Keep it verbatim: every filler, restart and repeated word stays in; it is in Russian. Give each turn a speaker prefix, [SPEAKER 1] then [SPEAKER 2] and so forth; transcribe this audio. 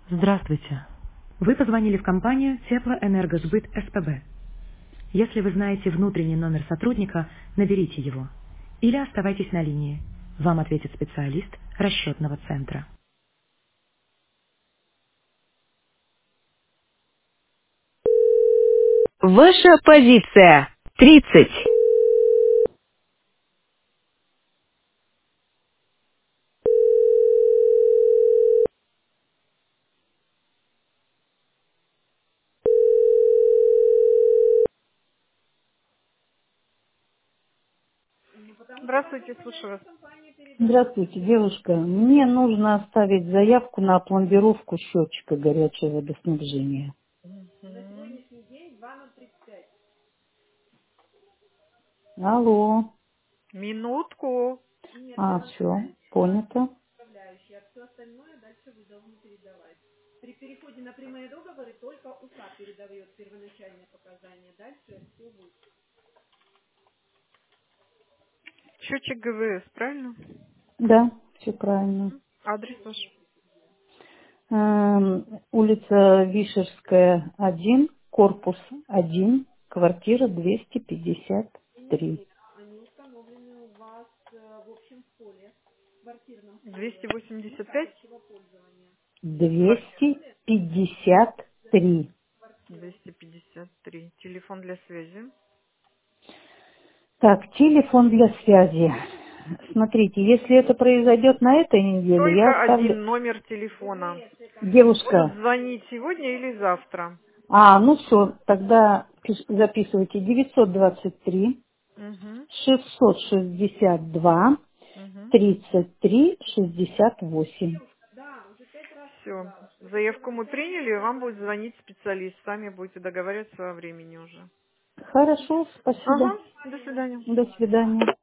[SPEAKER 1] Здравствуйте. Вы позвонили в компанию Теплоэнергосбыт СПБ. Если вы знаете внутренний номер сотрудника, наберите его. Или оставайтесь на линии. Вам ответит специалист расчетного центра.
[SPEAKER 2] Ваша позиция. тридцать.
[SPEAKER 3] Здравствуйте, слушаю вас.
[SPEAKER 4] Здравствуйте, девушка. Мне нужно оставить заявку на пломбировку счетчика горячего водоснабжения.
[SPEAKER 3] Мгм.
[SPEAKER 4] Алло.
[SPEAKER 3] Минутку.
[SPEAKER 4] А, все, понято.
[SPEAKER 3] Счетчик ГВС, правильно?
[SPEAKER 4] Да, все правильно.
[SPEAKER 3] Адрес ваш.
[SPEAKER 4] Эм, улица Вишерская, один, корпус один, квартира двести пятьдесят три.
[SPEAKER 3] двести восемьдесят пять.
[SPEAKER 4] двести пятьдесят три.
[SPEAKER 3] двести пятьдесят три. Телефон для связи.
[SPEAKER 4] Так, телефон для связи. Смотрите, если это произойдет на этой неделе, я
[SPEAKER 3] Только
[SPEAKER 4] оставлю...
[SPEAKER 3] один номер телефона. Будут
[SPEAKER 4] Девушка,
[SPEAKER 3] звонить сегодня или завтра.
[SPEAKER 4] а, ну все, тогда пиш- записывайте девятьсот двадцать три
[SPEAKER 3] Угу.
[SPEAKER 4] шестьсот шестьдесят два
[SPEAKER 3] Угу.
[SPEAKER 4] тридцать три шестьдесят восемь.
[SPEAKER 3] Все. Заявку мы приняли, вам будет звонить специалист. Сами будете договариваться о времени уже.
[SPEAKER 4] Хорошо, спасибо.
[SPEAKER 3] Ага. До свидания.
[SPEAKER 4] До свидания.